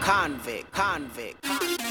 convict.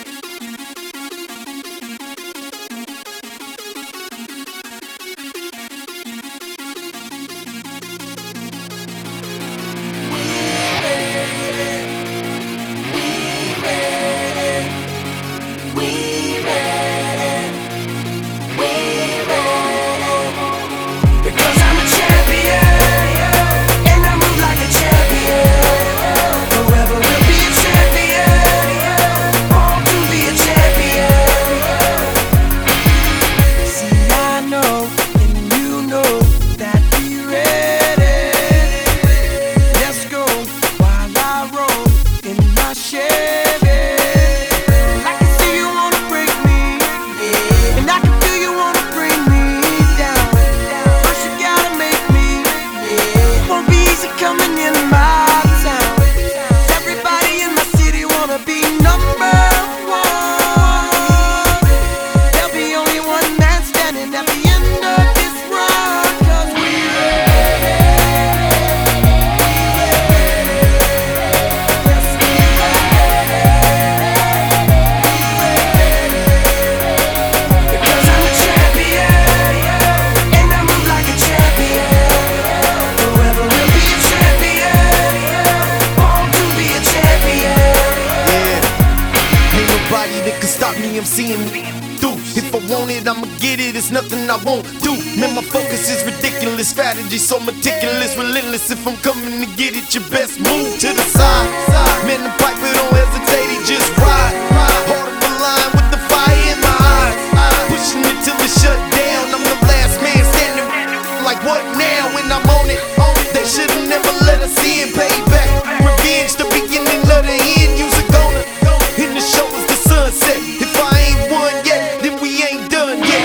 I'm seeing through. If I want it, I'ma get it, it's nothing I won't do. Man, my focus is ridiculous, strategy so meticulous, relentless. If I'm coming to get it, your best move to the side. Man, the piper don't hesitate, he just ride. Heart of the line with the fire in my eyes, pushing it till it's shut down. I'm the last man standing, like what now when I'm on it? They should've never let us in, payback, revenge, the beginning of the end. Use a goner, in the show is the sunset. If I ain't won yet, then we ain't done yet.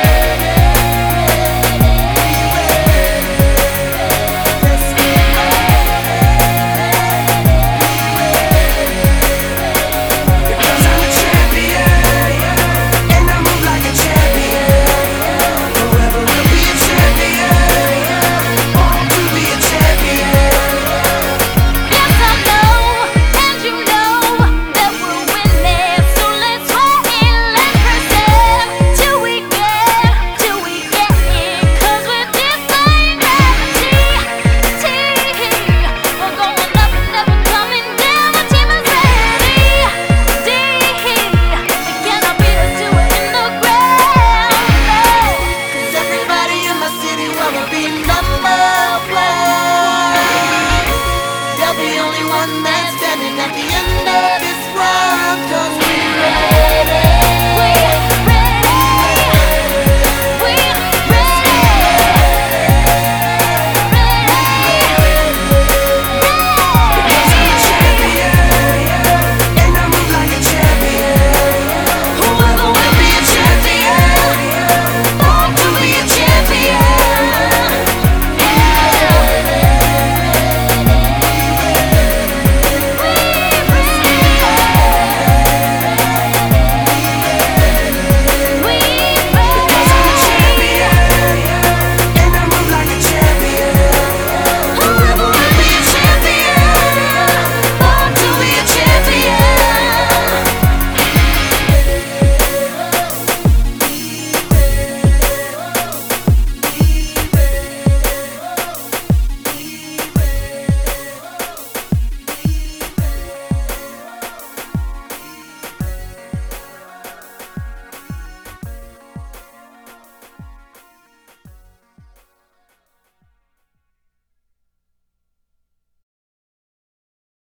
Because I'm a champion, and I move like a champion. Forever will be a champion, born to be a champion. Yes, I know, and you know that we'll win this. So let's sweat in, let's persevere till we get it. 'Cause we're defying gravity. We're going up and never coming down. The team is ready. You cannot beat us till we're in the ground. 'Cause everybody in my city wanna be number one. They'll be only one man standing at the end of this run. 'Cause